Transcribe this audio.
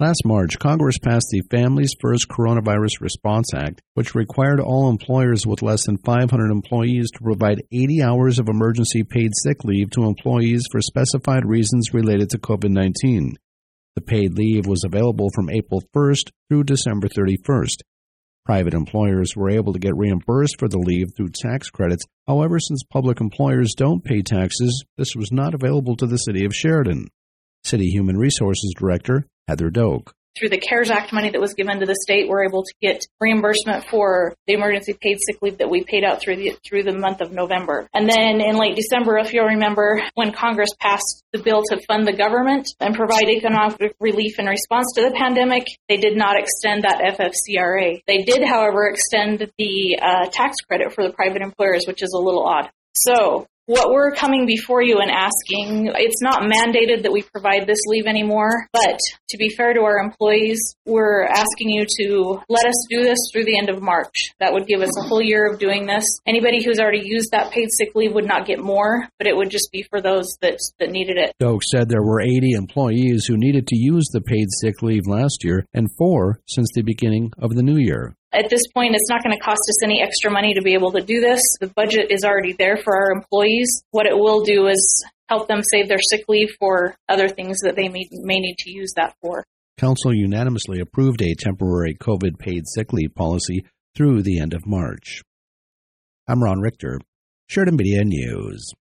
Last March, Congress passed the Families First Coronavirus Response Act, which required all employers with less than 500 employees to provide 80 hours of emergency paid sick leave to employees for specified reasons related to COVID-19. The paid leave was available from April 1st through December 31st. Private employers were able to get reimbursed for the leave through tax credits. However, since public employers don't pay taxes, this was not available to the City of Sheridan. City Human Resources Director Heather Doak. Through the CARES Act money that was given to the state, we're able to get reimbursement for the emergency paid sick leave that we paid out through the month of November. And then in late December, if you'll remember, when Congress passed the bill to fund the government and provide economic relief in response to the pandemic, they did not extend that FFCRA. They did, however, extend the tax credit for the private employers, which is a little odd. So what we're coming before you and asking, it's not mandated that we provide this leave anymore, but to be fair to our employees, we're asking you to let us do this through the end of March. That would give us a whole year of doing this. Anybody who's already used that paid sick leave would not get more, but it would just be for those that needed it. Doak said there were 80 employees who needed to use the paid sick leave last year and 4 since the beginning of the new year. At this point, it's not going to cost us any extra money to be able to do this. The budget is already there for our employees. What it will do is help them save their sick leave for other things that they may need to use that for. Council unanimously approved a temporary COVID paid sick leave policy through the end of March. I'm Ron Richter, Sheridan Media News.